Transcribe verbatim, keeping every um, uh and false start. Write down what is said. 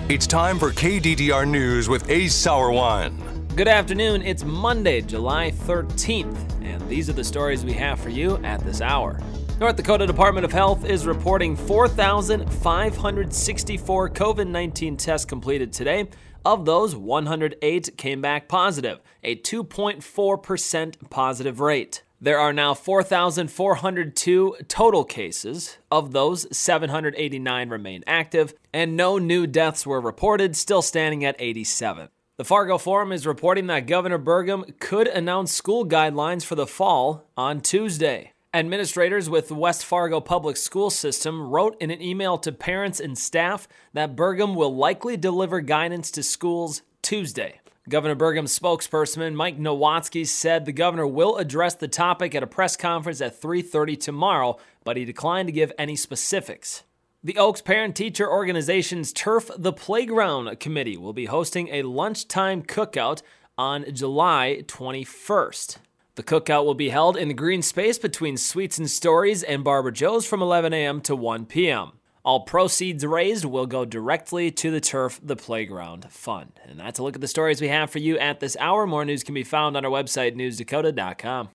It's time for K D D R News with Ace Sauerwein. Good afternoon. It's Monday, July thirteenth, and these are the stories we have for you at this hour. North Dakota Department of Health is reporting four thousand five hundred sixty-four COVID nineteen tests completed today. Of those, one hundred eight came back positive, a two point four percent positive rate. There are now four thousand four hundred two total cases. Of those, seven hundred eighty-nine remain active, and no new deaths were reported, still standing at eighty-seven. The Fargo Forum is reporting that Governor Burgum could announce school guidelines for the fall on Tuesday. Administrators with the West Fargo Public School System wrote in an email to parents and staff that Burgum will likely deliver guidance to schools Tuesday. Governor Burgum's spokesperson, Mike Nowatzki, said the governor will address the topic at a press conference at three thirty tomorrow, but he declined to give any specifics. The Oaks Parent-Teacher Organization's Turf the Playground Committee will be hosting a lunchtime cookout on July twenty-first. The cookout will be held in the green space between Sweets and Stories and Barber Joe's from eleven a.m. to one p.m. All proceeds raised will go directly to the Turf the Playground Fund. And that's a look at the stories we have for you at this hour. More news can be found on our website, news dakota dot com.